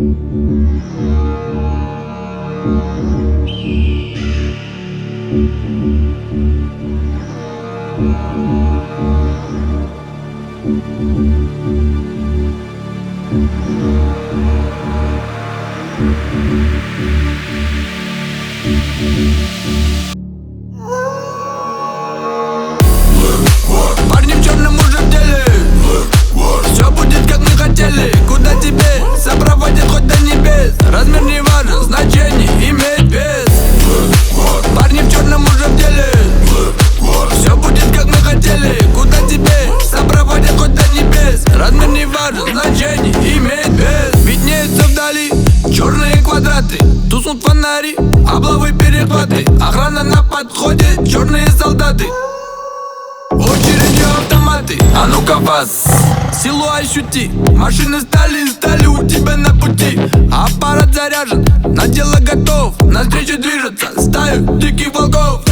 Парни в черном уже в деле. Все будет как мы хотели. Куда тебе сопроводят хоть до небес. Размер не важен, значение имеет вес. Парни в черном уже в деле. Все будет как мы хотели. Куда тебе сопроводят хоть до небес. Размер не важен, значение имеет вес. Виднеются вдали черные квадраты. Туснут фонари, облавы, перехваты. Охрана на подходе, черные солдаты. Очередью автоматы. А ну-ка вас, силу ощути. Машины стали у тебя на пути. Аппарат заряжен, на дело готов. Навстречу движется стаю диких волков.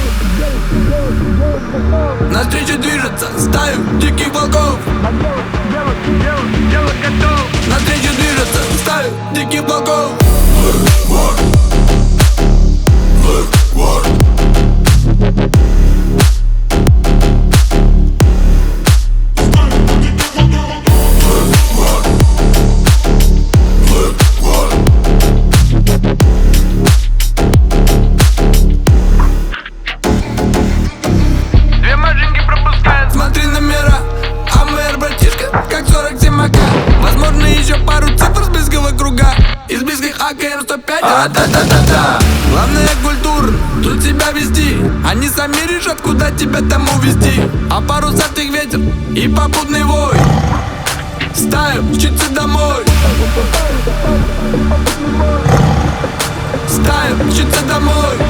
Навстречу движется стаю диких волков. Навстречу движется стаю диких волков. Смотри номера, АМР, братишка, как 47 АК. Возможно еще пару цифр с близкого круга. Из близких АКМ-105. Да-да-да-да. Главное культура, тут себя вести. Они сами решат, куда тебя там увезти. А парусатых ветер и попутный вой. Стаю мчится домой. Стаю мчится домой.